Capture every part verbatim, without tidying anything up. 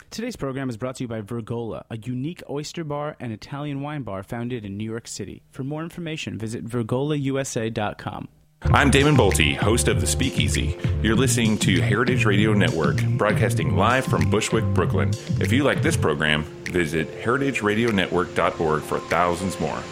Today's program is brought to you by Virgola, a unique oyster bar and Italian wine bar founded in New York City. For more information, visit virgola u s a dot com. I'm Damon Bolte, host of The Speakeasy. You're listening to Heritage Radio Network, broadcasting live from Bushwick, Brooklyn. If you like this program, visit heritage radio network dot org for thousands more.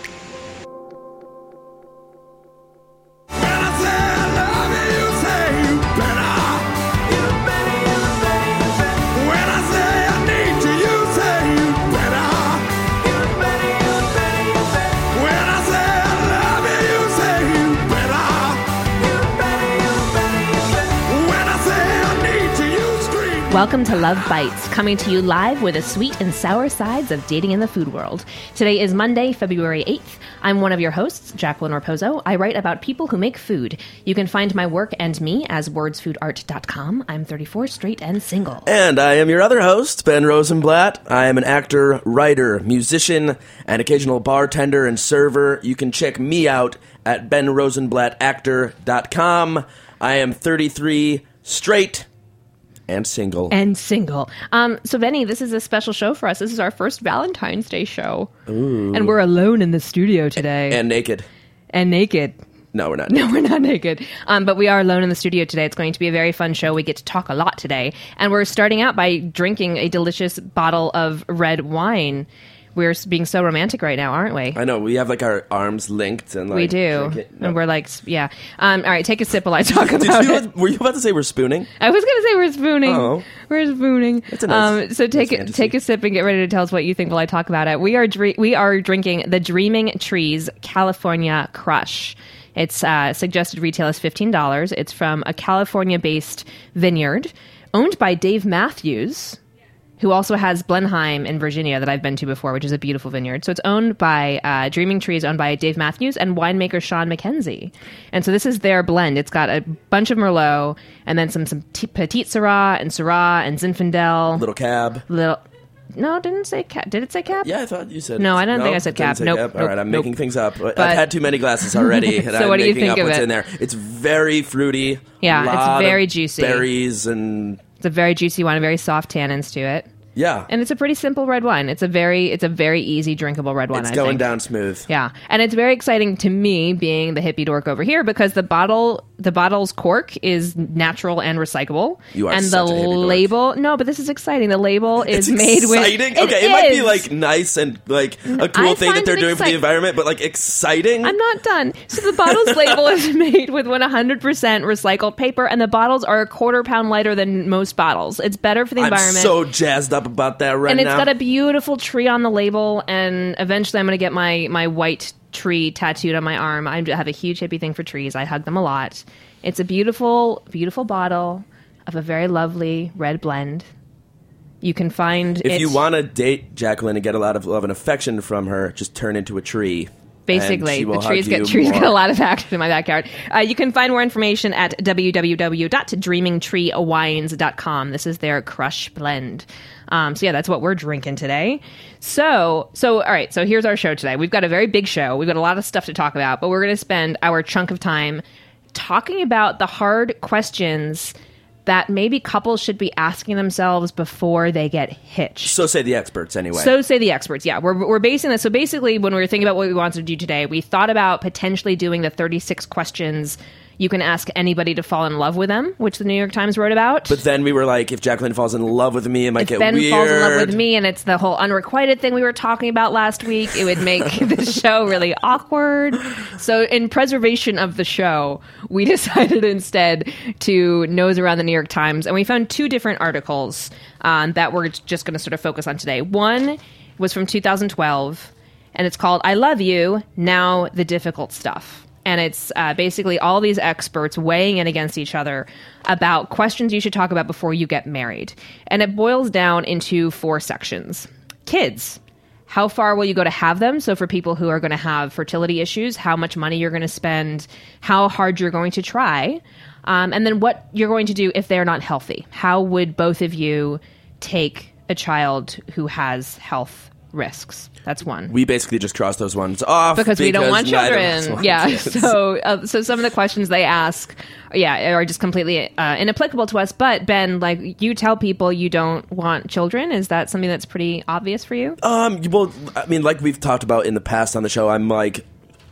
Welcome to Love Bites, coming to you live with the sweet and sour sides of dating in the food world. Today is Monday, February eighth. I'm one of your hosts, Jacqueline Raposo. I write about people who make food. You can find my work and me as words food art dot com. I'm thirty-four, straight, and single. And I am your other host, Ben Rosenblatt. I am an actor, writer, musician, and occasional bartender and server. You can check me out at ben rosenblatt actor dot com. I am thirty-three, straight, and single. And single. Um, so, Benny, this is a special show for us. This is our first Valentine's Day show. Ooh. And we're alone in the studio today. And naked. And naked. No, we're not naked. naked. No, we're not naked. Um, but we are alone in the studio today. It's going to be a very fun show. We get to talk a lot today. And we're starting out by drinking a delicious bottle of red wine. We're being so romantic right now, aren't we? I know. We have, like, our arms linked. and like We do. No. And we're like, yeah. Um, all right, take a sip while I talk about Did you, it. Were you about to say we're spooning? I was going to say we're spooning. Oh. We're spooning. That's a nice, um, so take nice take a sip and get ready to tell us what you think while I talk about it. We are dre- we are drinking the Dreaming Trees California Crush. Its uh, suggested retail is fifteen dollars. It's from a California-based vineyard owned by Dave Matthews, who also has Blenheim in Virginia that I've been to before, which is a beautiful vineyard. So it's owned by, uh, Dreaming Trees, owned by Dave Matthews and winemaker Sean McKenzie. And so this is their blend. It's got a bunch of Merlot and then some, some t- Petit Syrah and Syrah and Zinfandel. Little Cab. Little... No, it didn't say Cab. Did it say Cab? Yeah, I thought you said... No, I don't no, think I said Cab. Say Nope, Cab. nope. All right, I'm nope. making things up. But, I've had too many glasses already, and so I'm what do you making think up of what's it? in there. It's very fruity. Yeah, it's lot very of juicy. Berries and... It's a very juicy wine, very soft tannins to it. Yeah. And it's a pretty simple red wine. It's a very it's a very easy drinkable red wine, It's I going think. down smooth. Yeah. And it's very exciting to me, being the hippie dork over here, because the bottle the bottle's cork is natural and recyclable. You are and such the a hippie dork. label no, but this is exciting. The label is It's made exciting? with Okay, it it might be is. like nice and like a cool I thing that find they're it doing for the excite- environment, but like exciting? I'm not done. So the bottle's label is made with one hundred percent recycled paper, and the bottles are a quarter pound lighter than most bottles. It's better for the I'm environment. so jazzed up about that right and it's now. got a beautiful tree on the label, and eventually I'm going to get my, my white tree tattooed on my arm. I have a huge hippie thing for trees. I hug them a lot. It's a beautiful, beautiful bottle of a very lovely red blend. You can find If it, you want to date Jacqueline and get a lot of love and affection from her, just turn into a tree. Basically, and she the will trees hug get you trees more. get a lot of action in my backyard. Uh, you can find more information at w w w dot dreaming tree wines dot com. This is their Crush blend. Um, so yeah, that's what we're drinking today. So, so all right. So here's our show today. We've got a very big show. We've got a lot of stuff to talk about, but we're going to spend our chunk of time talking about the hard questions that maybe couples should be asking themselves before they get hitched. So say the experts, anyway. So say the experts, yeah. We're, we're basing this. So basically, when we were thinking about what we wanted to do today, we thought about potentially doing the thirty-six questions you can ask anybody to fall in love with them, which the New York Times wrote about. But then we were like, if Jacqueline falls in love with me, it might if get Ben weird. falls in love with me, and it's the whole unrequited thing we were talking about last week, it would make the show really awkward. So in preservation of the show, we decided instead to nose around the New York Times, and we found two different articles um, that we're just going to sort of focus on today. One was from two thousand twelve, and it's called I Love You, Now the Difficult Stuff. And it's uh, basically all these experts weighing in against each other about questions you should talk about before you get married. And it boils down into four sections. Kids. How far will you go to have them? So for people who are going to have fertility issues, how much money you're going to spend, how hard you're going to try, um, and then what you're going to do if they're not healthy. How would both of you take a child who has health risks. That's one. We basically just cross those ones off because we don't want neither of us children. want Yeah. kids. So, uh, so some of the questions they ask, yeah, are just completely uh, inapplicable to us. But Ben, like, you tell people you don't want children. Is that something that's pretty obvious for you? Um. Well, I mean, like we've talked about in the past on the show, I'm like.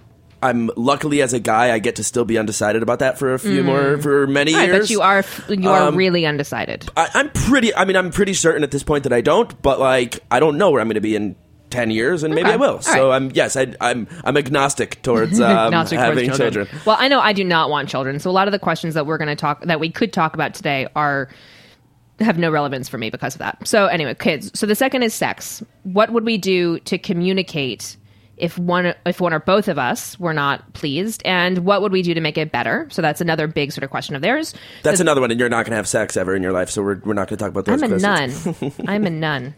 I'm luckily as a guy, I get to still be undecided about that for a few mm. more, for many All right, years. but you are, you are um, really undecided. I, I'm pretty, I mean, I'm pretty certain at this point that I don't, but like, I don't know where I'm going to be in ten years, and maybe okay. I will. All so right. I'm, yes, I, I'm, I'm agnostic towards um, agnostic having towards children. children. Well, I know I do not want children. So a lot of the questions that we're going to talk, that we could talk about today are, have no relevance for me because of that. So anyway, kids. So the second is sex. What would we do to communicate if one if one or both of us were not pleased, and what would we do to make it better? So that's another big sort of question of theirs. That's the, another one, and you're not going to have sex ever in your life, so we're we're not going to talk about those I'm a questions. nun. I'm a nun.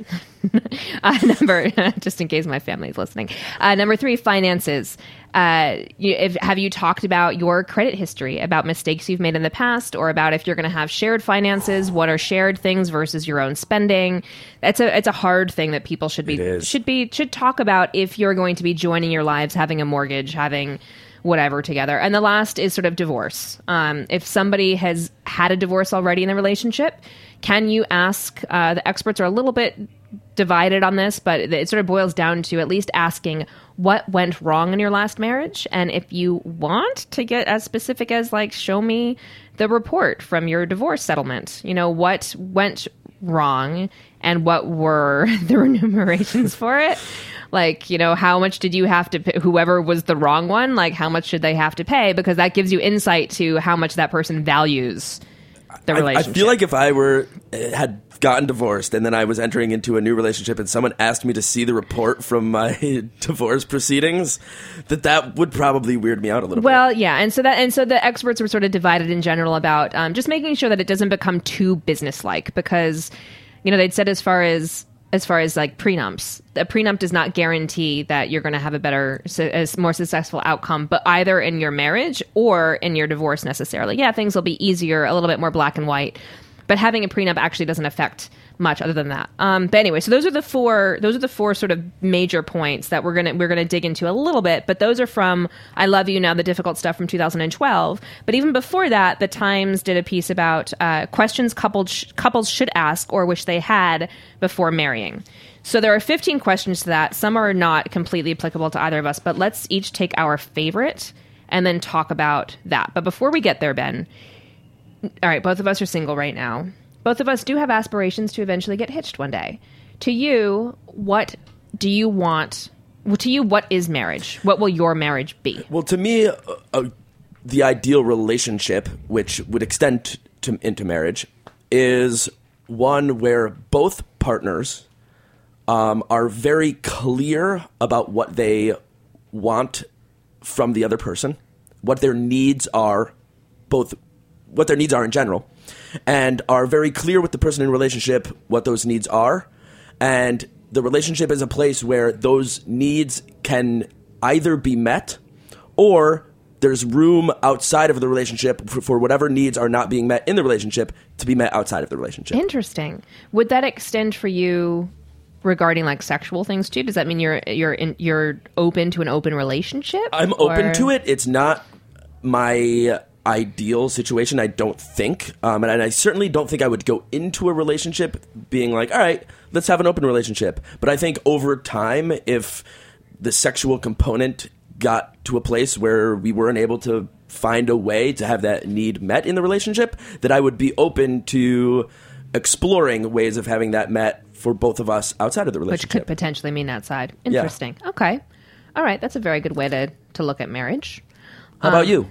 uh, number, just in case my family is listening. Uh, number three, finances. Uh, you, if, have you talked about your credit history, about mistakes you've made in the past, or about if you're going to have shared finances? What are shared things versus your own spending? It's a it's a hard thing that people should be should be should talk about if you're going to be joining your lives, having a mortgage, having whatever together. And the last is sort of divorce. Um, if somebody has had a divorce already in the relationship, can you ask? Uh, the experts are a little bit divided on this, but it sort of boils down to at least asking what went wrong in your last marriage. And if you want to get as specific as, like, show me the report from your divorce settlement, you know, what went wrong and what were the remunerations for it? Like, you know, how much did you have to pay? Whoever was the wrong one, like, how much should they have to pay? Because that gives you insight to how much that person values the relationship. I, I feel like if I were had gotten divorced and then I was entering into a new relationship and someone asked me to see the report from my divorce proceedings, that that would probably weird me out a little well, bit. Well, yeah, and so that and so the experts were sort of divided in general about um, just making sure that it doesn't become too businesslike, because, you know, they'd said as far as as far as like prenups, a prenup does not guarantee that you're going to have a better, a more successful outcome, but either in your marriage or in your divorce necessarily. Yeah, things will be easier, a little bit more black and white, but having a prenup actually doesn't affect much other than that. Um, but anyway, so those are the four. Those are the four sort of major points that we're gonna we're gonna dig into a little bit. But those are from I Love You Now, the difficult stuff from two thousand twelve. But even before that, the Times did a piece about uh, questions couples sh- couples should ask or wish they had before marrying. So there are fifteen questions to that. Some are not completely applicable to either of us, but let's each take our favorite and then talk about that. But before we get there, Ben, all right, both of us are single right now. Both of us do have aspirations to eventually get hitched one day. To you, what do you want? Well, to you, what is marriage? What will your marriage be? Well, to me, uh, uh, the ideal relationship, which would extend to, into marriage, is one where both partners um, are very clear about what they want from the other person, what their needs are, both what their needs are in general, and are very clear with the person in a relationship what those needs are. And the relationship is a place where those needs can either be met or there's room outside of the relationship for, for whatever needs are not being met in the relationship to be met outside of the relationship. Interesting. Would that extend for you regarding like sexual things too? Does that mean you're you're in, you're open to an open relationship? I'm or? open to it. It's not my ideal situation, I don't think. Um, and I certainly don't think I would go into a relationship being like, all right, let's have an open relationship. But I think over time, if the sexual component got to a place where we weren't able to find a way to have that need met in the relationship, that I would be open to exploring ways of having that met for both of us outside of the relationship. Which could potentially mean outside. Interesting. Yeah. Okay. All right. That's a very good way to, to look at marriage. How um, about you?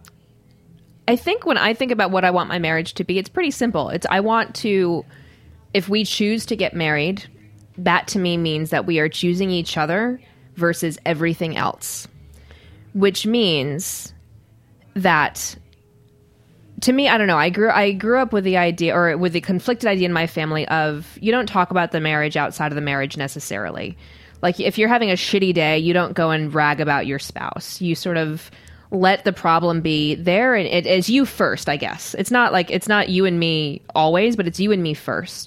I think when I think about what I want my marriage to be, it's pretty simple. It's I want to, if we choose to get married, that to me means that we are choosing each other versus everything else, which means that, to me, I don't know, I grew I grew up with the idea, or with the conflicted idea in my family of, you don't talk about the marriage outside of the marriage necessarily. Like, if you're having a shitty day, you don't go and brag about your spouse. You sort of let the problem be there, and it is you first, I guess. It's not like, it's not you and me always, but it's you and me first.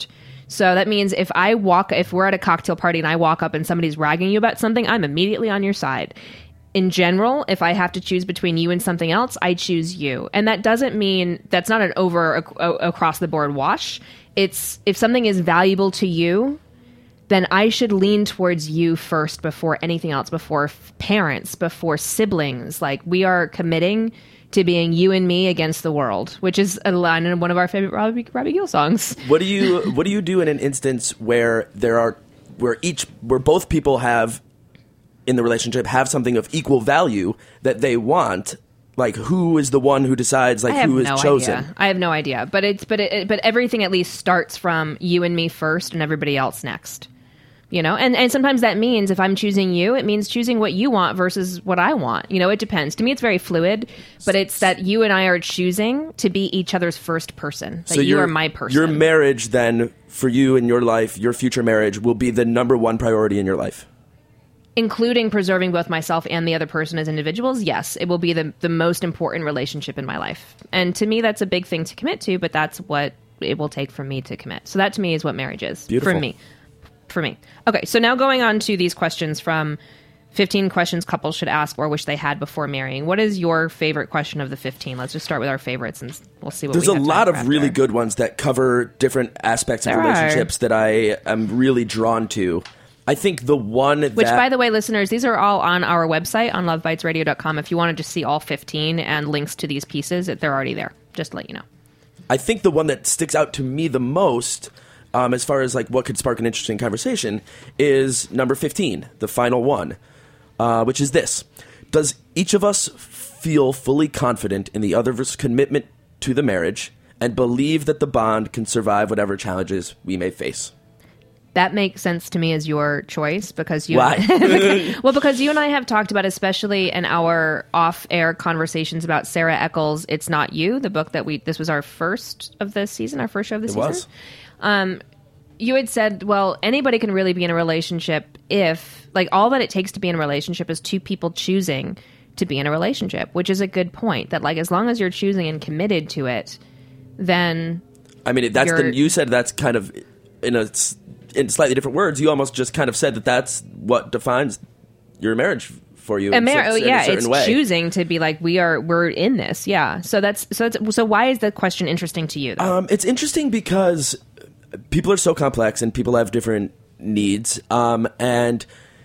So that means if I walk, if we're at a cocktail party and I walk up and somebody's ragging you about something, I'm immediately on your side. In general, if I have to choose between you and something else, I choose you. And that doesn't mean that's not an over a, across the board wash. It's if something is valuable to you, then I should lean towards you first before anything else, before f- parents, before siblings. Like, we are committing to being you and me against the world, which is a line in one of our favorite Robbie, Robbie Gill songs. What do you What do you do in an instance where there are where each where both people have in the relationship have something of equal value that they want? Like, who is the one who decides, like, who is no chosen? Idea. I have no idea. But it's but it, but everything at least starts from you and me first and everybody else next. You know, and, and sometimes that means if I'm choosing you, it means choosing what you want versus what I want. You know, it depends. To me, it's very fluid, but it's that you and I are choosing to be each other's first person. That so you your, are my person. Your marriage, then, for you in your life, your future marriage, will be the number one priority in your life. Including preserving both myself and the other person as individuals, yes, it will be the, the most important relationship in my life. And to me, that's a big thing to commit to, but that's what it will take for me to commit. So that, to me, is what marriage is. Beautiful. For me. For me. Okay, so now going on to these questions from fifteen questions couples should ask or wish they had before marrying. What is your favorite question of the fifteen? Let's just start with our favorites and we'll see what There's we a have lot time of for really after. good ones that cover different aspects of There are. relationships that I am really drawn to. I think the one that... Which, by the way, listeners, these are all on our website, on love bites radio dot com. If you want to just see all fifteen and links to these pieces, they're already there. Just to let you know. I think the one that sticks out to me the most, um, as far as like what could spark an interesting conversation, is number fifteen, the final one, uh, which is this. Does each of us feel fully confident in the other's commitment to the marriage and believe that the bond can survive whatever challenges we may face? That makes sense to me as your choice because you. Why? Well, because you and I have talked about, especially in our off-air conversations about Sarah Eccles' "It's Not You," the book that we. This was our first of the season, our first show of the It season. was. Um, you had said, well, anybody can really be in a relationship if, like, all that it takes to be in a relationship is two people choosing to be in a relationship, which is a good point. That, like, as long as you're choosing and committed to it, then. I mean, that's You're- the, you said that's kind of in a in slightly different words. You almost just kind of said that that's what defines your marriage for you. A in mar- cer- oh, in a yeah, certain it's way. choosing to be like we are. We're in this, yeah. So that's so. That's, so why is the question interesting to you, though? Um, it's interesting because people are so complex and people have different needs. Um, and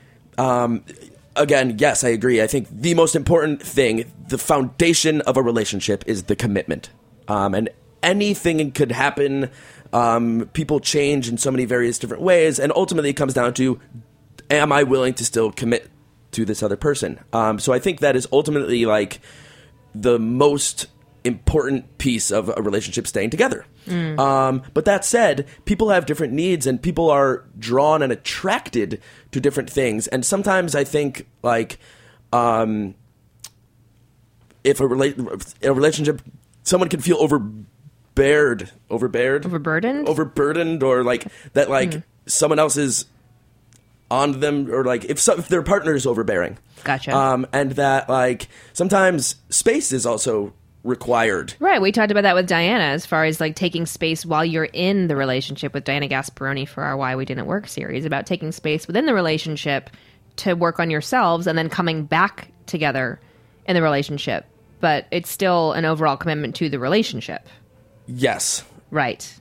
um, again, yes, I agree. I think the most important thing, the foundation of a relationship, is the commitment. Um, and anything could happen. Um, people change in so many various different ways, and ultimately it comes down to, am I willing to still commit to this other person? Um, so I think that is ultimately like the most important piece of a relationship staying together. Mm. Um, but that said, people have different needs and people are drawn and attracted to different things. And sometimes I think like, um, if a, rela- a relationship, someone can feel overbeared, overbeared, Overburdened? overburdened, or like that, like mm. someone else is on them, or like if, some, if their partner is overbearing. Gotcha. Um, and that like sometimes space is also required. Right. We talked about that with Diana as far as like taking space while you're in the relationship with Diana Gasparoni for our Why We Didn't Work series, about taking space within the relationship to work on yourselves and then coming back together in the relationship. But it's still an overall commitment to the relationship. Yes. Right.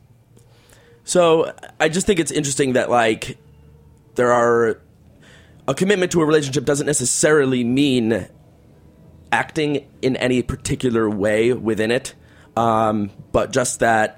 So I just think it's interesting that like there are a commitment to a relationship doesn't necessarily mean acting in any particular way within it, um, but just that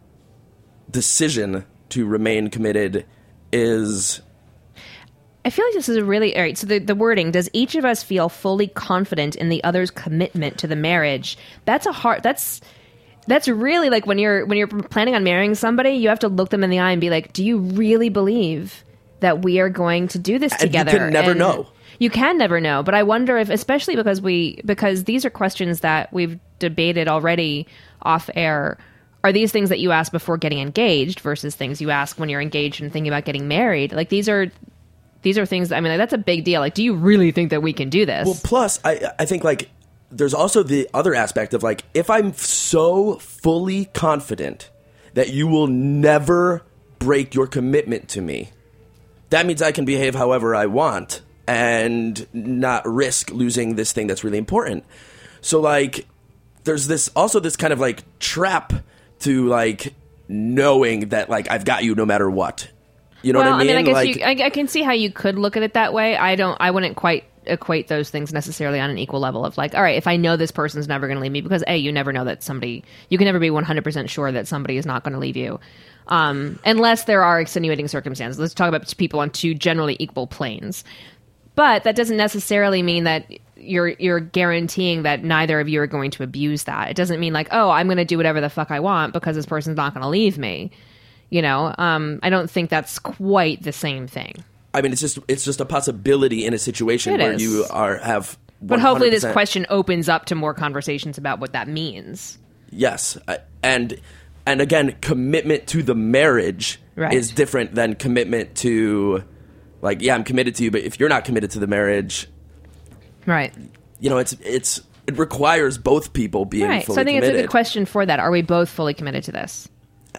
decision to remain committed is... I feel like this is a really... All right, so the, the wording, does each of us feel fully confident in the other's commitment to the marriage? That's a hard... That's... That's really like when you're when you're planning on marrying somebody, you have to look them in the eye and be like, do you really believe that we are going to do this and together? You can never and know. You can never know. But I wonder if, especially because we because these are questions that we've debated already off air, are these things that you ask before getting engaged versus things you ask when you're engaged and thinking about getting married? Like these are these are things that, I mean, like, that's a big deal. Like, do you really think that we can do this? Well, plus, I I think like there's also the other aspect of like, if I'm so fully confident that you will never break your commitment to me. That means I can behave however I want and not risk losing this thing that's really important. So, like, there's this also this kind of, like, trap to, like, knowing that, like, I've got you no matter what. You know well, what I mean? I mean, I guess like, you, I, I can see how you could look at it that way. I don't. I wouldn't quite equate those things necessarily on an equal level of like, all right, if I know this person's never going to leave me, because A, you never know that somebody, you can never be one hundred percent sure that somebody is not going to leave you. Um, unless there are extenuating circumstances. Let's talk about people on two generally equal planes. But that doesn't necessarily mean that you're you're guaranteeing that neither of you are going to abuse that. It doesn't mean like, oh, I'm going to do whatever the fuck I want because this person's not going to leave me. You know, um, I don't think that's quite the same thing. I mean, it's just it's just a possibility in a situation It where is. you are have. But hopefully this one hundred percent question opens up to more conversations about what that means. Yes, I- and and again, commitment to the marriage Right. is different than commitment to, like, yeah, I'm committed to you, but if you're not committed to the marriage, Right. you know, it's it's it requires both people being Right. fully So I think committed. it's a good question for that. Are we both fully committed to this?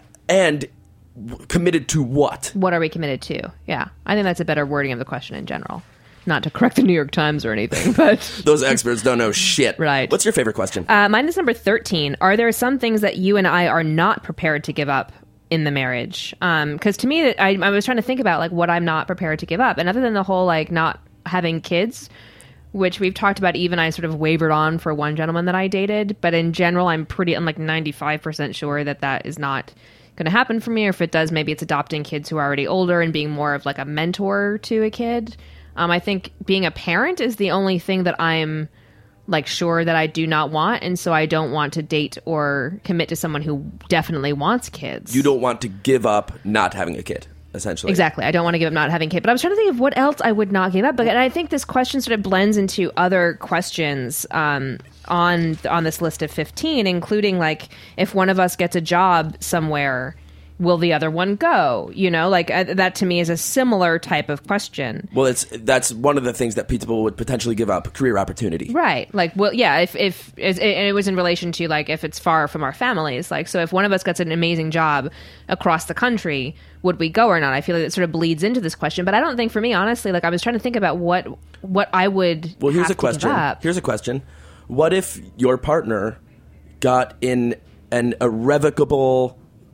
And w- committed to what? What are we committed to? Yeah. I think that's a better wording of the question in general. Not to correct the New York Times or anything, but Those experts don't know shit. Right. What's your favorite question? uh, mine is number thirteen. Are there some things that you and I are not prepared to give up in the marriage? Because to me, I, I was trying to think about like what I'm not prepared to give up. And other than the whole like not having kids, which we've talked about, even I sort of wavered on for one gentleman that I dated. But in general, I'm pretty, I'm like ninety-five percent sure that that is not going to happen for me. Or if it does, maybe it's adopting kids who are already older and being more of like a mentor to a kid. Um, I think being a parent is the only thing that I'm like sure that I do not want. And so I don't want to date or commit to someone who definitely wants kids. You don't want to give up not having a kid, essentially. Exactly. I don't want to give up not having kids. But I was trying to think of what else I would not give up. But and I think this question sort of blends into other questions um, on on this list of fifteen, including like if one of us gets a job somewhere, will the other one go? You know, like uh, that to me is a similar type of question. Well, it's that's one of the things that people would potentially give up, career opportunity. Right. Like, well, yeah, if, if, and it was in relation to, like, if it's far from our families. Like, so if one of us gets an amazing job across the country, would we go or not? I feel like it sort of bleeds into this question. But I don't think for me, honestly, like, I was trying to think about what, what I would Well, here's have a question. to give up. Here's a question. What if your partner got in an irrevocable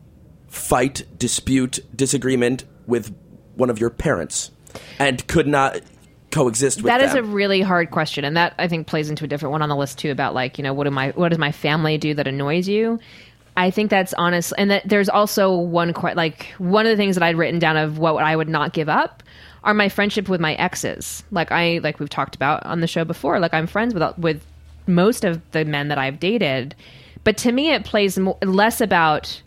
fight, dispute, disagreement with one of your parents and could not coexist with That them? is a really hard question, and that I think plays into a different one on the list too. About like, you know, what do my what does my family do that annoys you? I think that's honest, and that there's also one que- like one of the things that I'd written down of what I would not give up are my friendship with my exes. Like I like we've talked about on the show before. Like I'm friends with with most of the men that I've dated, but to me it plays more, less about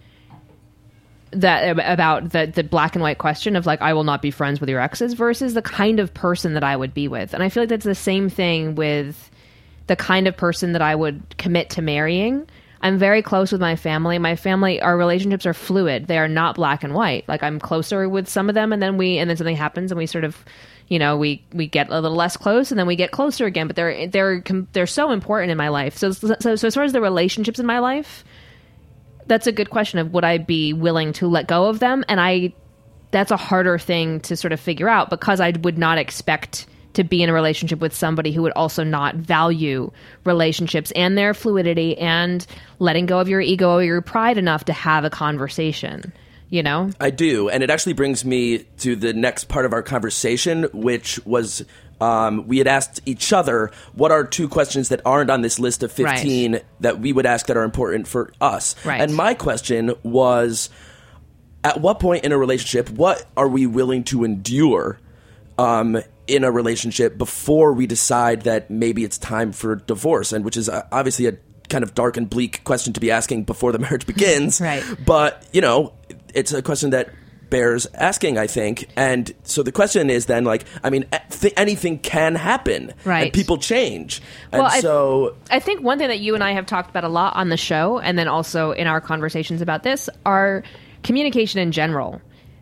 that about the the black and white question of like I will not be friends with your exes versus the kind of person that I would be with. And I feel like that's the same thing with the kind of person that I would commit to marrying. I'm very close with my family. My family, our relationships are fluid. They are not black and white. Like I'm closer with some of them and then we and then something happens and we sort of, you know, we we get a little less close and then we get closer again, but they're they're they're so important in my life. So so so as far as the relationships in my life, that's a good question of would I be willing to let go of them? And I, that's a harder thing to sort of figure out because I would not expect to be in a relationship with somebody who would also not value relationships and their fluidity and letting go of your ego or your pride enough to have a conversation, you know? I do. And it actually brings me to the next part of our conversation, which was um, we had asked each other what are two questions that aren't on this list of fifteen Right. that we would ask that are important for us. Right. And my question was, at what point in a relationship, what are we willing to endure um, in a relationship before we decide that maybe it's time for divorce? And which is uh, obviously a kind of dark and bleak question to be asking before the marriage begins. Right. But, you know, it's a question that bears asking, I think. And so the question is then, like, I mean, th- anything can happen. Right. And people change. And Well, I- so... I think one thing that you and I have talked about a lot on the show, and then also in our conversations about this, are communication in general.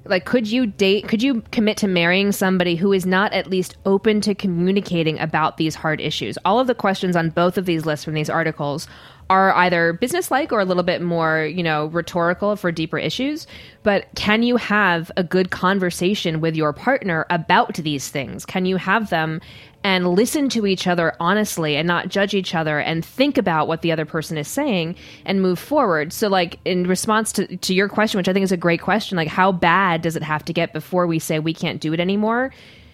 like, could you date, could you commit to marrying somebody who is not at least open to communicating about these hard issues? All of the questions on both of these lists from these articles are either businesslike or a little bit more, you know, rhetorical for deeper issues. But can you have a good conversation with your partner about these things? Can you have them and listen to each other honestly and not judge each other and think about what the other person is saying and move forward? So, like, in response to, to your question, which I think is a great question, like, how bad does it have to get before we say we can't do it anymore?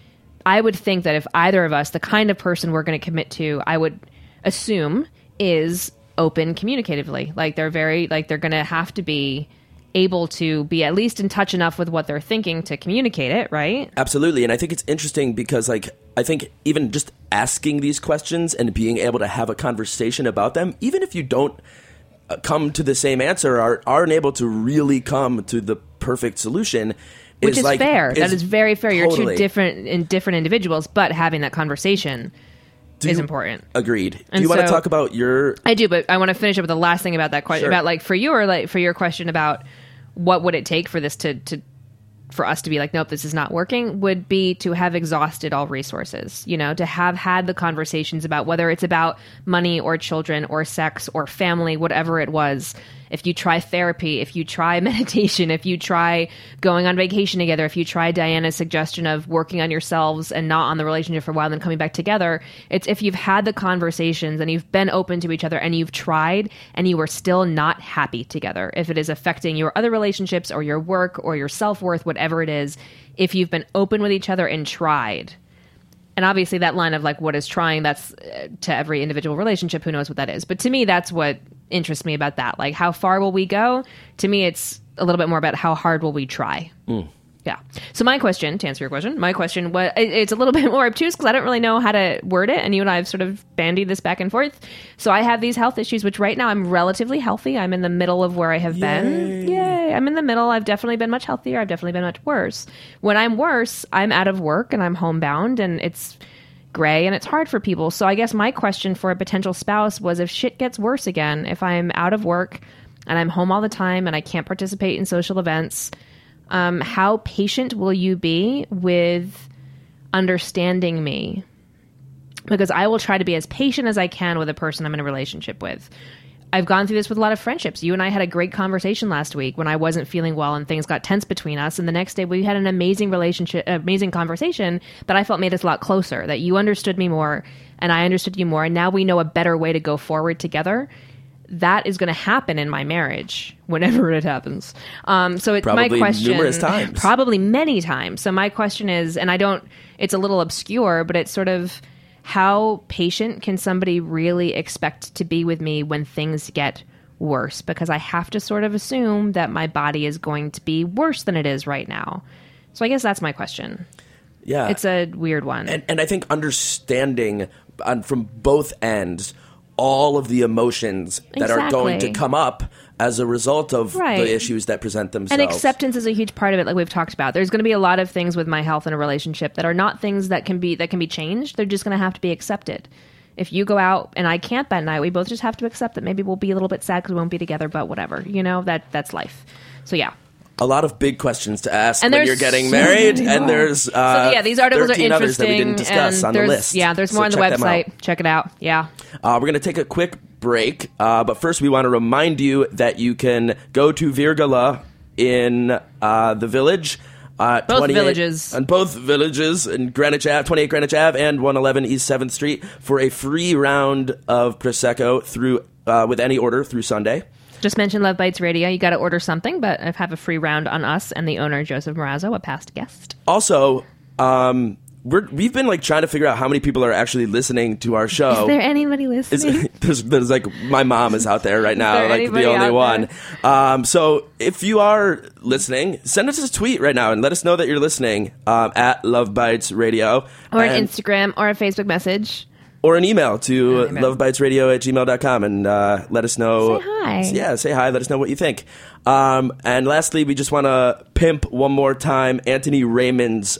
I would think that if either of us, the kind of person we're going to commit to, I would assume is open communicatively. Like, they're very, like, they're going to have to be able to be at least in touch enough with what they're thinking to communicate it, right? Absolutely. And I think it's interesting because, like, I think even just asking these questions and being able to have a conversation about them, even if you don't uh, come to the same answer or aren't able to really come to the perfect solution, which is like, fair. Is that is very fair. You're totally. two different in different individuals, but having that conversation Do is you, important. Agreed. Do And you want to so- talk about your... I do, but I want to finish up with the last thing about that question. Sure. About, like, for you, or like for your question about what would it take for this to, to for us to be like, nope, this is not working, would be to have exhausted all resources, you know, to have had the conversations about whether it's about money or children or sex or family, whatever it was. If you try therapy, if you try meditation, if you try going on vacation together, if you try Diana's suggestion of working on yourselves and not on the relationship for a while, then coming back together, it's if you've had the conversations and you've been open to each other and you've tried and you are still not happy together, if it is affecting your other relationships or your work or your self-worth, whatever it is, if you've been open with each other and tried. And obviously that line of, like, what is trying, that's uh, to every individual relationship, who knows what that is. But to me, that's what interests me about that. Like, how far will we go? To me, it's a little bit more about how hard will we try. Mm. Yeah. So my question, to answer your question, my question, was, it's a little bit more obtuse because I don't really know how to word it. And you and I have sort of bandied this back and forth. So I have these health issues, which right now I'm relatively healthy. I'm in the middle of where I have Yay. been. Yay. I'm in the middle. I've definitely been much healthier. I've definitely been much worse. When I'm worse, I'm out of work and I'm homebound and it's gray and it's hard for people. So I guess my question for a potential spouse was, if shit gets worse again, if I'm out of work and I'm home all the time and I can't participate in social events, um, how patient will you be with understanding me? Because I will try to be as patient as I can with a person I'm in a relationship with. I've gone through this with a lot of friendships. You and I had a great conversation last week when I wasn't feeling well and things got tense between us. And the next day we had an amazing relationship, amazing conversation that I felt made us a lot closer, that you understood me more and I understood you more. And now we know a better way to go forward together. That is going to happen in my marriage whenever it happens. Um, so it's my Probably question, numerous times. probably many times. So my question is, and I don't, it's a little obscure, but it's sort of, how patient can somebody really expect to be with me when things get worse? Because I have to sort of assume that my body is going to be worse than it is right now. So I guess that's my question. Yeah. It's a weird one. And, and I think understanding on, from both ends all of the emotions that are going to Exactly. come up as a result of Right. the issues that present themselves. And acceptance is a huge part of it, like we've talked about. There's going to be a lot of things with my health in a relationship that are not things that can be that can be changed. They're just going to have to be accepted. If you go out and I can't that night, we both just have to accept that maybe we'll be a little bit sad because we won't be together, but whatever. You know, that that's life. So yeah. A lot of big questions to ask And when there's you're getting so married, many and more. there's uh, So yeah, these articles are thirteen others that interesting. we didn't discuss and on the there's- list. Yeah, there's So more on the check them out. website. Check it out. Yeah. Uh, we're going to take a quick break, uh, but first we want to remind you that you can go to Virgala in uh, the village. Uh, Both twenty-eight villages. On both villages in Greenwich Ave, twenty-eight Greenwich Ave and one eleven East seventh Street for a free round of Prosecco through uh, with any order through Sunday. Just mentioned Love Bites Radio. You got to order something, but I have a free round on us and the owner, Joseph Morazzo, a past guest. Also, um, we're, we've been like trying to figure out how many people are actually listening to our show. Is there anybody It's, listening? there's, there's like my mom is out there right now, there like anybody the only out one. Um, so if you are listening, send us a tweet right now and let us know that you're listening um, at Love Bites Radio, Or an and- Instagram or a Facebook message. or an email to An email. lovebitesradio at gmail dot com and uh, let us know. Say hi. Yeah, say hi. Let us know what you think. Um, and lastly, we just want to pimp one more time Anthony Raymond's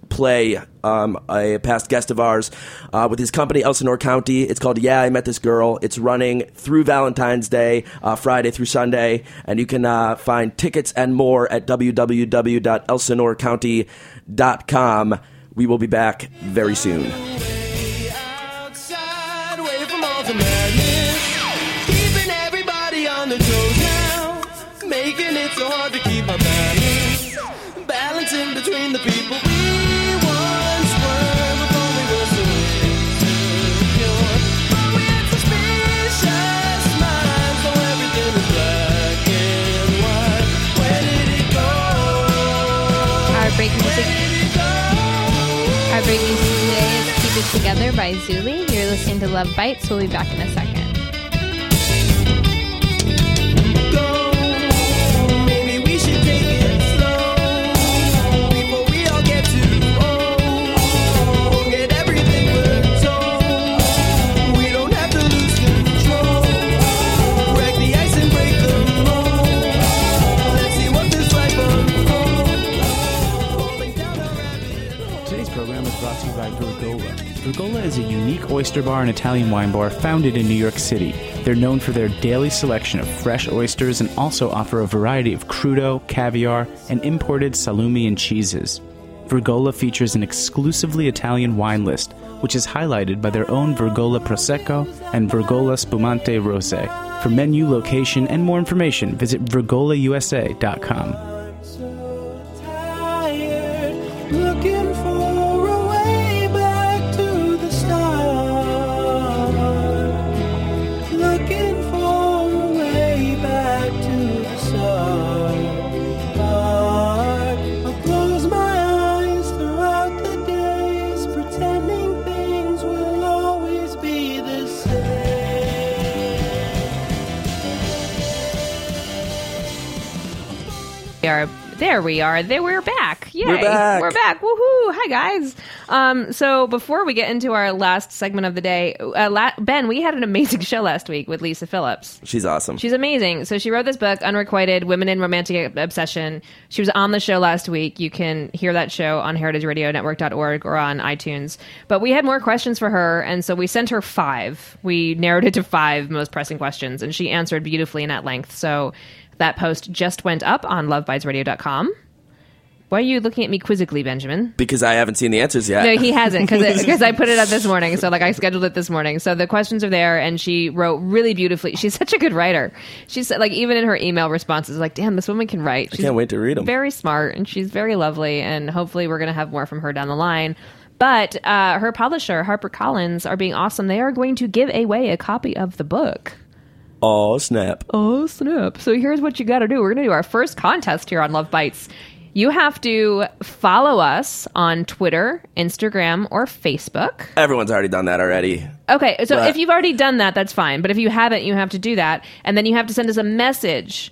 play, um, a past guest of ours, uh, with his company, Elsinore County. It's called Yeah, I Met This Girl. It's running through Valentine's Day, uh, Friday through Sunday, and you can uh, find tickets and more at w w w dot elsinore county dot com. We will be back very soon. Outside, waiting for all the madness, keeping everybody on their toes now, making it so hard to keep my balance, balancing between the people we once were before we were so insecure. But we had suspicious minds, so everything was black and white. Where did it go? Heartbreak music. Where did it go? Heartbreak music today is Keep It Together by Zuli. You're listening to Love Bites. We'll be back in a second. Go. Maybe we should take it slow before we all get too old. Forget everything we're told. We don't have to lose control. Break the ice and break the mold. Let's see what this life unfolds. Falling down a rabbit hole. Today's program is brought to you by Vergola. Vergola is a unique oyster bar and Italian wine bar founded in New York City. They're known for their daily selection of fresh oysters and also offer a variety of crudo, caviar, and imported salumi and cheeses. Vergola features an exclusively Italian wine list, which is highlighted by their own Vergola Prosecco and Vergola Spumante Rosé. For menu, location, and more information, visit vergola u s a dot com. So tired, looking for a way back to the start. Looking for a way back to the start. I close my eyes throughout the days, pretending things will always be the same. We are there. We are there. We're back. Yay! We're back. We're back. Woohoo! Hi guys. Um, so before we get into our last segment of the day, uh, la- Ben, we had an amazing show last week with Lisa Phillips. She's awesome. She's amazing. So she wrote this book, Unrequited: Women in Romantic Obsession. She was on the show last week. You can hear that show on heritage radio network dot org or on iTunes. But we had more questions for her, and so we sent her five. We narrowed it to five most pressing questions, and she answered beautifully and at length. So that post just went up on love bites radio dot com. Why are you looking at me quizzically, Benjamin? Because I haven't seen the answers yet. No, he hasn't, because I put it up this morning. So, like, I scheduled it this morning. So the questions are there, and she wrote really beautifully. She's such a good writer. She's, like, even in her email responses, like, damn, this woman can write. She's I can't wait to read them. very smart, and she's very lovely, and hopefully we're going to have more from her down the line. But uh, her publisher, HarperCollins, are being awesome. They are going to give away a copy of the book. Oh, snap. Oh, snap. So here's what you got to do. We're going to do our first contest here on Love Bites. You have to follow us on Twitter, Instagram, or Facebook. Everyone's already done that already. Okay, so But- if you've already done that, that's fine. But if you haven't, you have to do that. And then you have to send us a message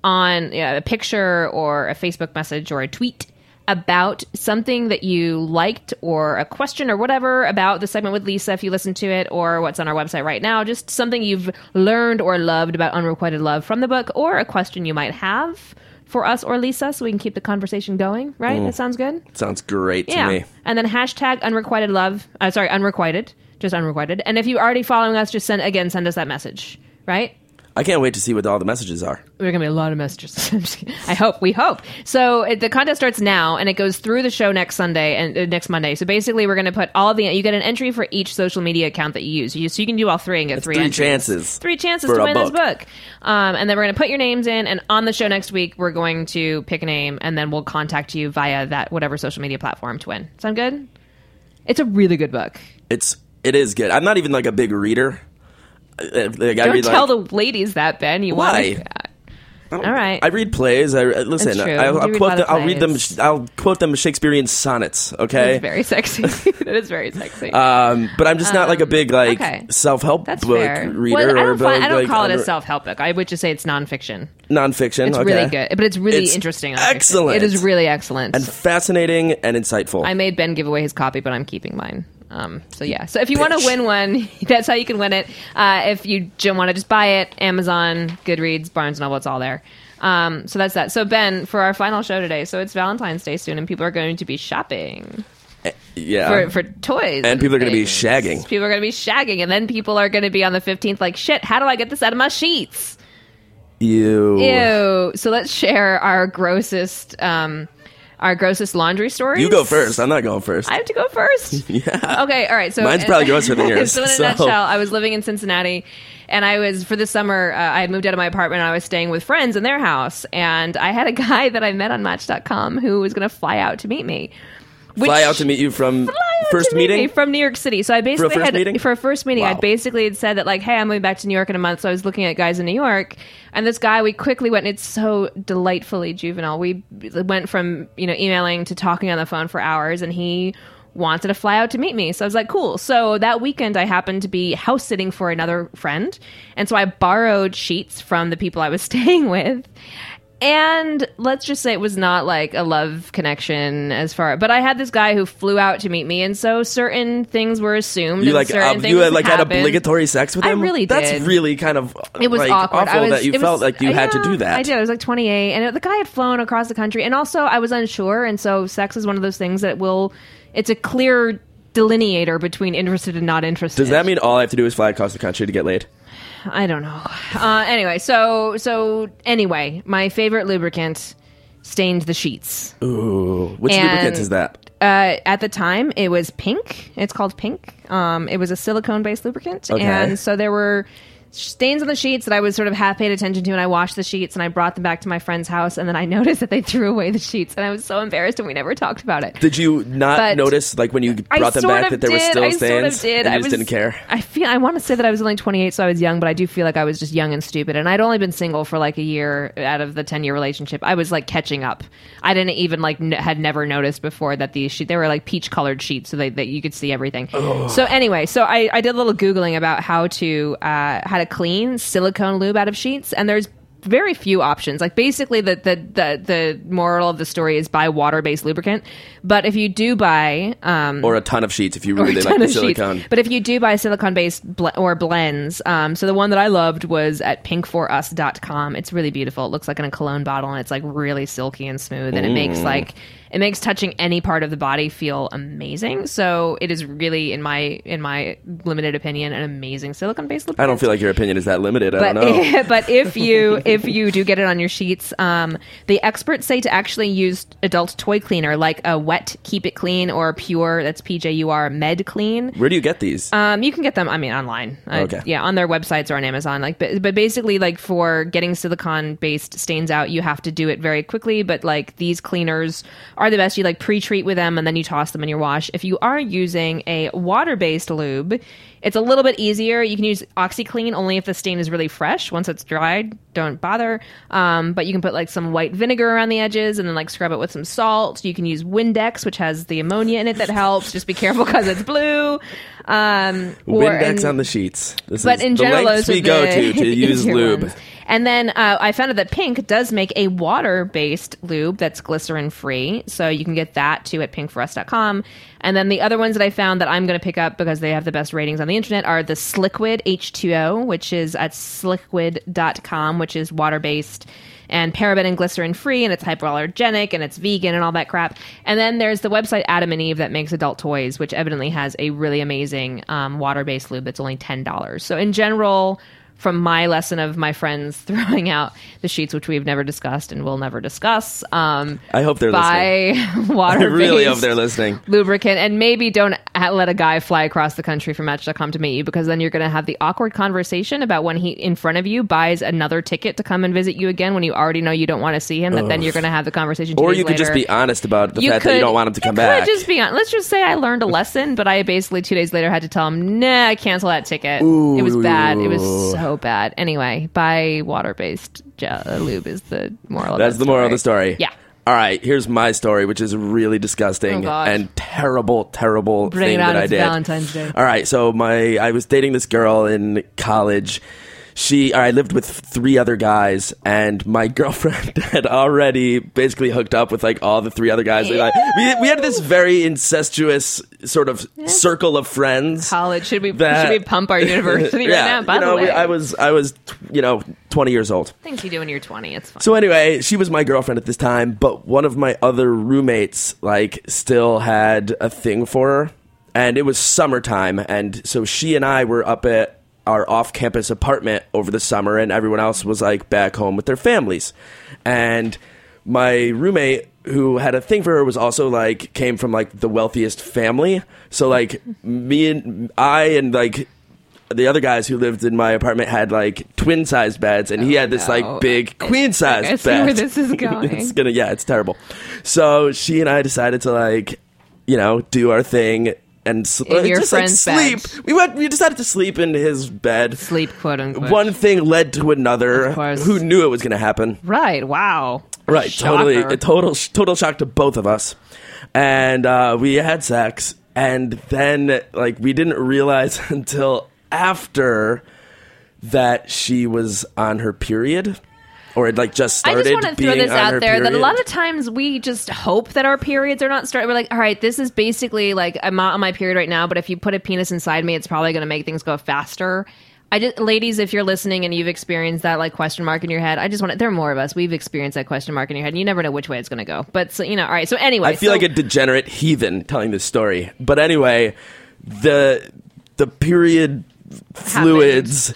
on yeah, a picture or a Facebook message or a tweet about something that you liked or a question or whatever about the segment with Lisa if you listened to it, or what's on our website right now. Just something you've learned or loved about Unrequited Love from the book, or a question you might have for us or Lisa, so we can keep the conversation going, right? That sounds good? Sounds great Yeah. to me. And then hashtag unrequited love. Uh, sorry, unrequited. Just unrequited. And if you're already following us, just send again, send us that message, right? I can't wait to see what all the messages are. There are going to be a lot of messages. I'm just kidding. I hope. We hope. So it, the contest starts now, and it goes through the show next Sunday and uh, next Monday. So basically, we're going to put all the. You get an entry for each social media account that you use. You, so you can do all three and get That's three, three entries. chances Three chances for to a win this book. book. Um, and then we're going to put your names in, and on the show next week, we're going to pick a name, and then we'll contact you via that whatever social media platform to win. Sound good? It's a really good book. It's it is good. I'm not even like a big reader. Uh, Like, I Don't read, tell like, the ladies that, Ben. You Why? want to. I don't- All right. I read plays. I uh, listen. That's true. I, You I'll read a quote. lot Them, of I'll read them. plays. I'll quote them Shakespearean sonnets. Okay. It's very sexy. That is very sexy. Um, but I'm just not like a big like okay. self-help That's book fair. reader. Well, I or don't, find, I don't like, call it a under- self-help book. I would just say it's nonfiction. nonfiction. It's okay. really good, but it's really It's interesting. Nonfiction. excellent. It is really excellent. and fascinating and insightful. I made Ben give away his copy, but I'm keeping mine. Um, so yeah. So if you want to win one, that's how you can win it. Uh, if you don't want to just buy it, Amazon, Goodreads, Barnes and Noble, it's all there. Um, so that's that. So Ben, for our final show today, so it's Valentine's Day soon, and people are going to be shopping. Yeah. for, for toys. And people are gonna be things. shagging. People are going to be shagging. And then people are going to be on the fifteenth like, shit, how do I get this out of my sheets? Ew. Ew. So let's share our grossest, um, our grossest laundry stories. You go first. I'm not going first. I have to go first. Yeah. Okay. All right. So Mine's probably grosser than yours. So in a so. nutshell, I was living in Cincinnati, and I was for the summer. Uh, I had moved out of my apartment, and I was staying with friends in their house, and I had a guy that I met on Match dot com who was going to fly out to meet me. Fly out to meet you from first to meet meeting? me from New York City. So I basically first had meeting? for a first meeting. Wow. I basically had said that like, hey, I'm moving back to New York in a month. So I was looking at guys in New York, and this guy we quickly went. And it's so delightfully juvenile. We went from you know emailing to talking on the phone for hours, and he wanted to fly out to meet me. So I was like, cool. So that weekend I happened to be house sitting for another friend, and so I borrowed sheets from the people I was staying with. And let's just say it was not like a love connection as far, but I had this guy who flew out to meet me, and so certain things were assumed. You and like certain um, things you had like had happened. obligatory sex with I him? really That's did. really kind of It was like, awkward. awful I was, that you it felt was- like you had to yeah, do that. I did. I was like twenty-eight, and it, the guy had flown across the country, and also I was unsure, and so sex is one of those things that will. It's a clear delineator between interested and not interested. Does that mean all I have to do is fly across the country to get laid? I don't know. Uh, anyway, so so anyway, my favorite lubricant stained the sheets. Ooh. Which And- lubricant is that? Uh, at the time, it was Pink. It's called Pink. Um, it was a silicone-based lubricant, Okay. and so there were stains on the sheets that I was sort of half paid attention to, and I washed the sheets and I brought them back to my friend's house, and then I noticed that they threw away the sheets, and I was so embarrassed, and we never talked about it. Did you not But notice, like when you I brought them sort back, of that there did. were still I stains? sort of did. And you I just was, didn't care? I feel. I want to say that I was only twenty-eight, so I was young, but I do feel like I was just young and stupid. And I'd only been single for like a year out of the ten-year relationship. I was like catching up. I didn't even like n- had never noticed before that these she- they were like peach-colored sheets, so they, that you could see everything. So anyway, so I, I did a little googling about how to uh, how to clean silicone lube out of sheets, and there's very few options. Like basically the the the, the moral of the story is buy water-based lubricant. But if you do buy um Or a ton of sheets if you or really a like ton the of sheets. silicone. But if you do buy silicone-based bl- or blends, um, so the one that I loved was at pink for us dot com. It's really beautiful. It looks like in a cologne bottle, and it's like really silky and smooth, and it makes like it makes touching any part of the body feel amazing. So it is really, in my in my limited opinion, an amazing silicone-based lubricant. I don't feel like your opinion is that limited. I But, don't know. but if you if you do get it on your sheets, um, the experts say to actually use adult toy cleaner like a wet Keep It Clean or pure, that's P J U R, Med Clean. Where do you get these? Um, you can get them, I mean, online. Uh, Okay. Yeah, on their websites or on Amazon. Like, but, but basically, like for getting silicone-based stains out, you have to do it very quickly. But like these cleaners are the best. You like pre-treat with them and then you toss them in your wash. If you are using a water-based lube, it's a little bit easier. You can use OxyClean only if the stain is really fresh. Once it's dried, don't bother. Um, but you can put like some white vinegar around the edges and then like scrub it with some salt. You can use Windex, which has the ammonia in it that helps. Just be careful because it's blue. Um, or- Windex and- on the sheets. This but is in the general, lengths those we are go the to to use easier lube. ones. And then uh, I found out that Pink does make a water-based lube that's glycerin-free, so you can get that too at pink for us dot com. And then the other ones that I found that I'm going to pick up because they have the best ratings on the internet are the Sliquid H two O, which is at sliquid dot com, which is water-based and paraben and glycerin free, and it's hypoallergenic and it's vegan and all that crap. And then there's the website Adam and Eve that makes adult toys, which evidently has a really amazing um, water-based lube that's only ten dollars. So in general, from my lesson of my friends throwing out the sheets, which we've never discussed and will never discuss, um, I hope they're buy listening. I water-based really hope they're listening. lubricant, and maybe don't ha- let a guy fly across the country from Match dot com to meet you, because then you're going to have the awkward conversation about when he in front of you buys another ticket to come and visit you again when you already know you don't want to see him. That then you're going to have the conversation. Two Or days you could just later. be honest about the You fact that you don't want him to come you back. Could just be on. Let's just say I learned a lesson, but I basically two days later had to tell him, "Nah, cancel that ticket." Ooh. It was bad. It was so bad. Anyway, buy water-based gel- lube is the moral. of That's that the moral of the story. story. Yeah. All right, here's my story, which is really disgusting Oh, God. and terrible, terrible Bring thing it on. that I It's did. Valentine's Day. All right, so my I was dating this girl in college. she, I lived with three other guys, and my girlfriend had already basically hooked up with like all the three other guys. Like, we we had this very incestuous sort of circle of friends. College should we that, should we pump our university yeah, right now? By you know, the way, we, I was I was you know twenty years old. Things you do when you're twenty. It's fine. So anyway, she was my girlfriend at this time, but one of my other roommates like still had a thing for her, and it was summertime, and so she and I were up at our off-campus apartment over the summer, and everyone else was like back home with their families. And my roommate, who had a thing for her, was also like came from like the wealthiest family. So like me and I and like the other guys who lived in my apartment had like twin sized beds, and he Oh, had this no. like big queen sized I bed. see where this is going. It's gonna yeah, it's terrible. So she and I decided to like, you know, do our thing. And sl- In your just like friend's sleep. bed. We went. We decided to sleep in his bed. Sleep, quote unquote. One thing led to another. Of course. Who knew it was going to happen? Right. Wow. Right. Shocker. Totally. A total. Total shock to both of us. And uh, we had sex, and then like we didn't realize until after that she was on her period. Or had like just I started just want to throw being this on out her there that a period. lot of times we just hope that our periods are not starting. We're like, all right, this is basically like I'm not on my period right now, but if you put a penis inside me, it's probably going to make things go faster. I just, ladies, if you're listening and you've experienced that like question mark in your head, I just want to. There are more of us. We've experienced that question mark in your head, and you never know which way it's going to go. But so, you know, all right. So anyway, I feel so, like a degenerate heathen telling this story. But anyway, the the period fluids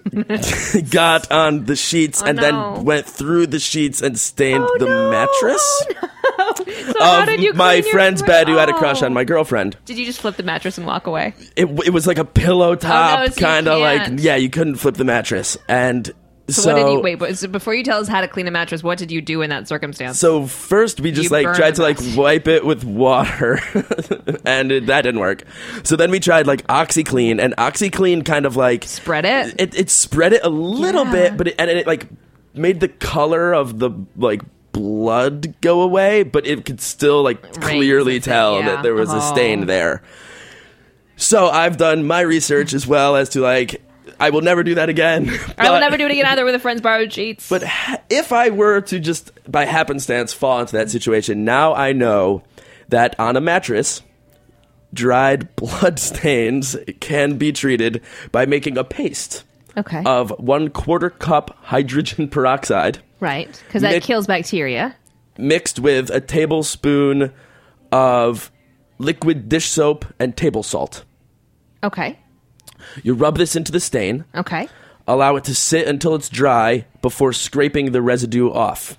got on the sheets Oh, and no. then went through the sheets and stained Oh, the no. mattress So how of did you my clean your friend's fr- bed who had a crush Oh. on my girlfriend. Did you just flip the mattress and walk away? It, it was like a pillow top, Oh, no, so you kind of like, can't. yeah, you couldn't flip the mattress. And So, so, what did you wait? But so before you tell us how to clean a mattress, what did you do in that circumstance? So first we just You like burned tried to the like mattress. wipe it with water and it, that didn't work. So then we tried like OxyClean, and OxyClean kind of like Spread it? It, it spread it a little Yeah. bit, but it, and it like made the color of the like blood go away, but it could still like clearly with it, tell yeah. that there was a Oh. stain there. So I've done my research as well as to like I will never do that again. I will but- never do it again either with a friend's borrowed sheets. But ha- if I were to just by happenstance fall into that situation, now I know that on a mattress, dried blood stains can be treated by making a paste okay. of one quarter cup hydrogen peroxide right. Because that Nick- kills bacteria. mixed with a tablespoon of liquid dish soap and table salt. Okay. You rub this into the stain. Okay. Allow it to sit until it's dry before scraping the residue off.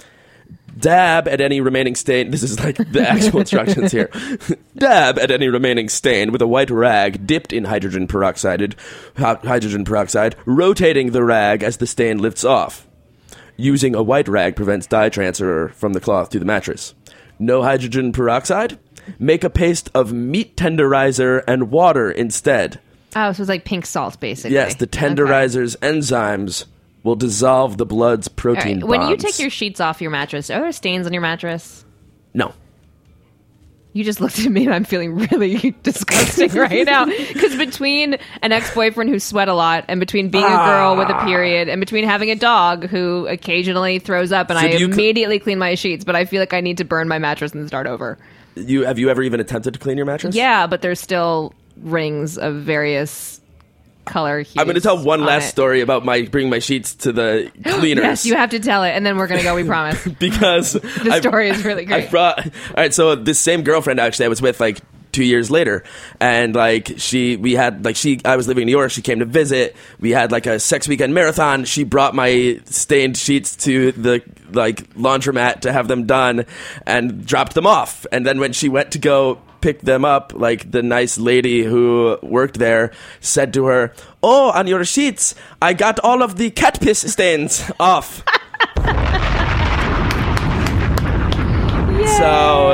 Dab at any remaining stain. This is like the actual instructions here. Dab at any remaining stain with a white rag dipped in hydrogen peroxide, hydrogen peroxide, rotating the rag as the stain lifts off. Using a white rag prevents dye transfer from the cloth to the mattress. No hydrogen peroxide? Make a paste of meat tenderizer and water instead. Oh, so it's like pink salt, basically. Yes, the tenderizer's enzymes will dissolve the blood's Okay. All protein right. When you bonds. take your sheets off your mattress, are there stains on your mattress? No. You just looked at me and I'm feeling really disgusting right now. Because between an ex-boyfriend who sweat a lot, and between being a girl with a period, and between having a dog who occasionally throws up, and So I do you cl- immediately clean my sheets, but I feel like I need to burn my mattress and start over. You have you ever even attempted to clean your mattress? Yeah, but there's still rings of various color hues. I'm going to tell one on last it. story about my bringing my sheets to the cleaners. Yes, you have to tell it, and then we're going to go, we promise. because The story is really great. I brought. All right, so this same girlfriend actually I was with like two years later, and like she, we had like she, I was living in New York. She came to visit. We had like a sex weekend marathon. She brought my stained sheets to the like laundromat to have them done, and dropped them off. And then when she went to go pick them up, like the nice lady who worked there said to her, "Oh, on your sheets, I got all of the cat piss stains off." So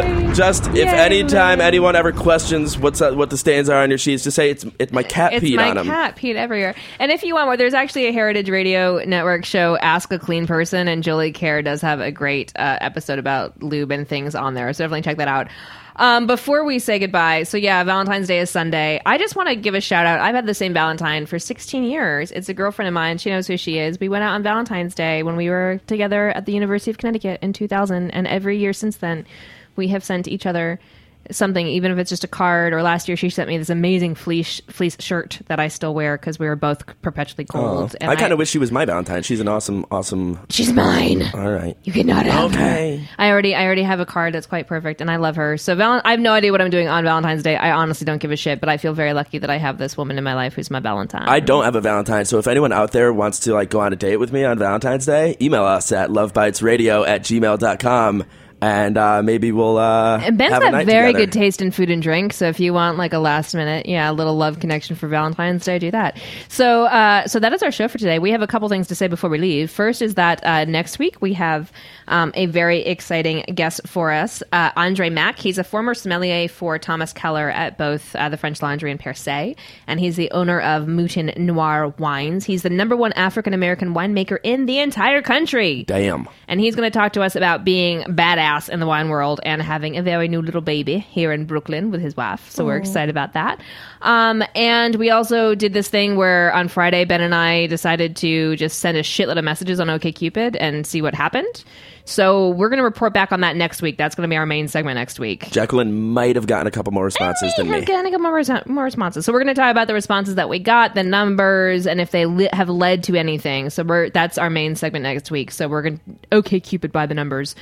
So just if Yay, anytime Liz. anyone ever questions what's uh, what the stains are on your sheets, just say it's it's my cat It's peed my on them. cat peed everywhere. And if you want more, there's actually a Heritage Radio Network show, Ask a Clean Person, and Julie Kerr does have a great uh, episode about lube and things on there. So definitely check that out. Um, before we say goodbye, so yeah, Valentine's Day is Sunday. I just want to give a shout out. I've had the same Valentine for sixteen years. It's a girlfriend of mine. She knows who she is. We went out on Valentine's Day when we were together at the University of Connecticut in two thousand. And every year since then, we have sent each other something, even if it's just a card. Or last year she sent me this amazing fleece fleece shirt that I still wear because we were both perpetually cold. Oh, And I kind of wish she was my Valentine. She's an awesome, awesome. she's mine. All right. You cannot have Okay. her. I already, I already have a card that's quite perfect, and I love her. So val- I have no idea what I'm doing on Valentine's Day. I honestly don't give a shit, but I feel very lucky that I have this woman in my life who's my Valentine. I don't have a Valentine, so if anyone out there wants to like go on a date with me on Valentine's Day, email us at lovebitesradio at gmail dot com. And uh, maybe we'll uh, And Ben's have a got night very together. good taste in food and drink, so if you want like a last minute, yeah, a little love connection for Valentine's Day, do that. So, uh, so that is our show for today. We have a couple things to say before we leave. First is that uh, next week we have um, a very exciting guest for us, uh, Andre Mack. He's a former sommelier for Thomas Keller at both uh, the French Laundry and Percé, and he's the owner of Mouton Noir Wines. He's the number one African American winemaker in the entire country. Damn. And he's going to talk to us about being badass in the wine world and having a very new little baby here in Brooklyn with his wife. So we're excited about that. Um, and we also did this thing where on Friday, Ben and I decided to just send a shitload of messages on OkCupid and see what happened. So we're going to report back on that next week. That's going to be our main segment next week. Jacqueline might have gotten a couple more responses than me. We're getting a couple more, res- more responses. So we're going to talk about the responses that we got, the numbers, and if they li- have led to anything. So we're that's our main segment next week. So we're going to OkCupid by the numbers.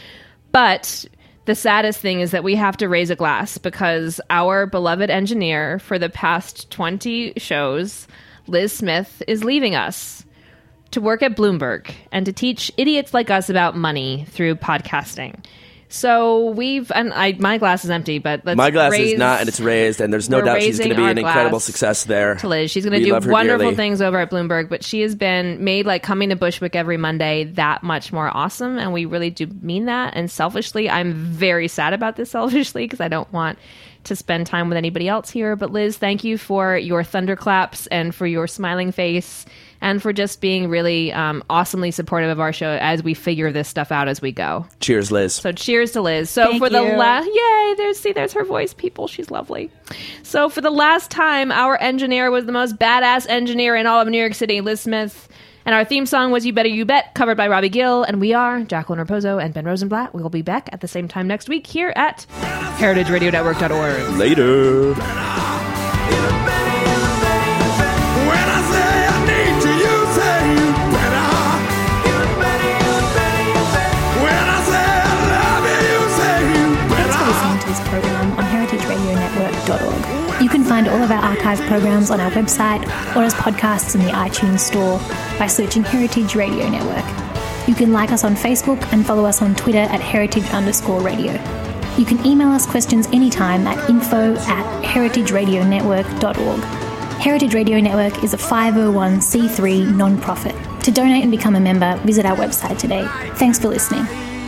But the saddest thing is that we have to raise a glass because our beloved engineer for the past twenty shows, Liz Smith, is leaving us to work at Bloomberg and to teach idiots like us about money through podcasting. So we've, and I, my glass is empty, but let's My glass raise, is not, and it's raised, and there's no we're doubt she's going to raising be our an incredible glass success there. to Liz. She's going to We do love her wonderful dearly. things over at Bloomberg, but she has been made like coming to Bushwick every Monday that much more awesome, and we really do mean that. And selfishly, I'm very sad about this selfishly because I don't want to spend time with anybody else here. But Liz, thank you for your thunderclaps and for your smiling face and for just being really um, awesomely supportive of our show as we figure this stuff out as we go. Cheers, Liz. So cheers to Liz. So Thank for the you. last, yay, there's, see, there's her voice, people. She's lovely. So for the last time, our engineer was the most badass engineer in all of New York City, Liz Smith. And our theme song was You Better You Bet, covered by Robbie Gill. And we are Jacqueline Raposo and Ben Rosenblatt. We will be back at the same time next week here at heritage radio network dot org. Later. When I say I need to, you say you better. When I say I love you, you say you Thanks for better. listening to this program on heritage radio network dot org. You can find all of our archive programs on our website or as podcasts in the iTunes Store by searching Heritage Radio Network. You can like us on Facebook and follow us on Twitter at heritage underscore radio. You can email us questions anytime at info at heritage radio network dot org. Heritage Radio Network is a five oh one c three non-profit. To donate and become a member, visit our website today. Thanks for listening.